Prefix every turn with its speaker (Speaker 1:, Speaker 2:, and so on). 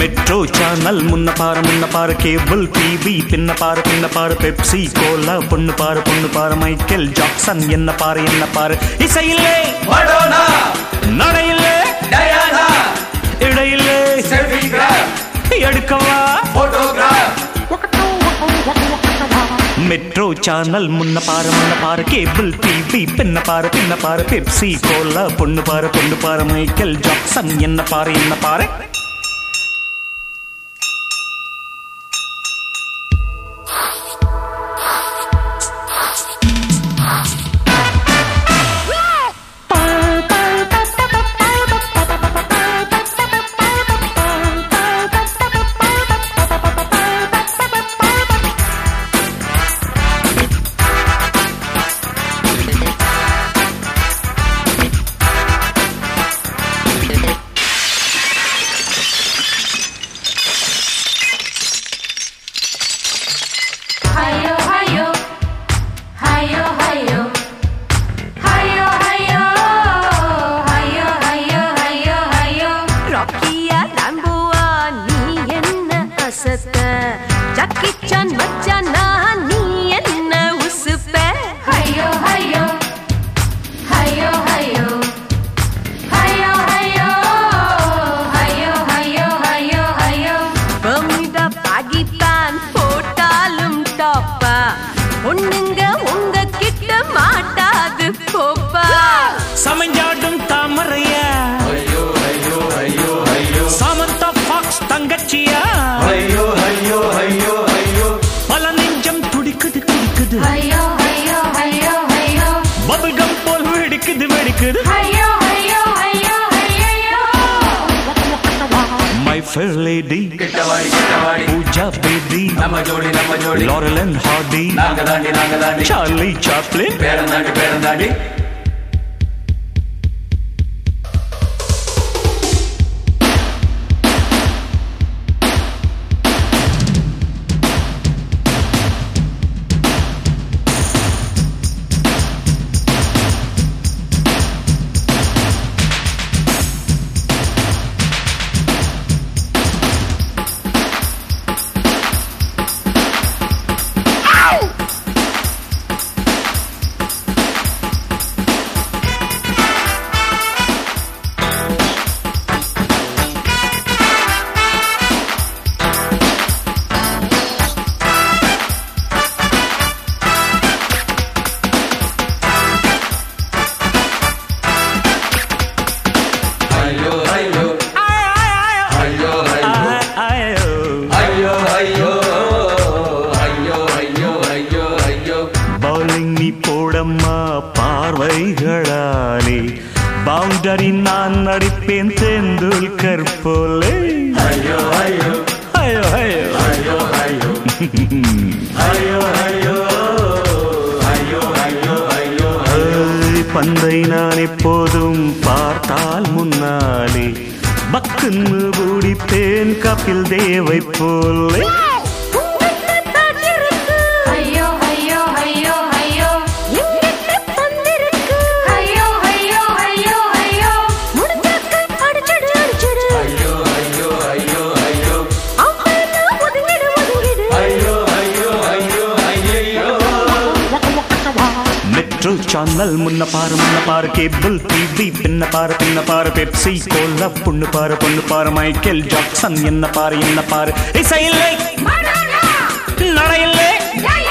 Speaker 1: metro channel முன்ன பாரு cable TV பின்ன பாரு பெப்சி கோலா பொண்ணு பாரு மைக்கேல் ஜாக்சன் என்ன பாரு இசையில்லே மடோனா நடையில்லே டயானா இடையில்லே எடுக்கவா போட்டோகிராஃப் மெட்ரோ சேனல் முன்ன பாரு கேபிள் டிவி பின்ன பாரு பெப்சி கோலா பொண்ணு பாரு மைக்கேல் ஜாக்சன் என்ன பாரு சமஞ்சாடும் தாமரையா சாமந்தா ஃபாக்ஸ் தங்கச்சியா பல நெஞ்சம் துடிக்குது பபிள்கம் போல் வெடிக்குது My fair lady Pooja Bedi Laurel and Hardy Charlie Chaplin பார்வைகளாலே பவுண்டரி நான் நடிப்பேன் தெண்டுல்கர் போலே ஐயோ ஐயோ ஐயோ ஐயோ ஐயோ ஐயோ ஐயோ ஐயோ ஐயோ ஐயோ பந்தை நான் எப்போதும் பார்த்தால் முன்னாலே பக்குன்னு பூடிப்பேன் கபில் தேவை போலே சேனல் முன்ன பாரு கேபிள் டிவி பின்ன பாரு பெப்சி கோலா பொண்ணு பாரு மைக்கேல் ஜாக்சன் என்ன பாரு இசையில்லை நடையில்லை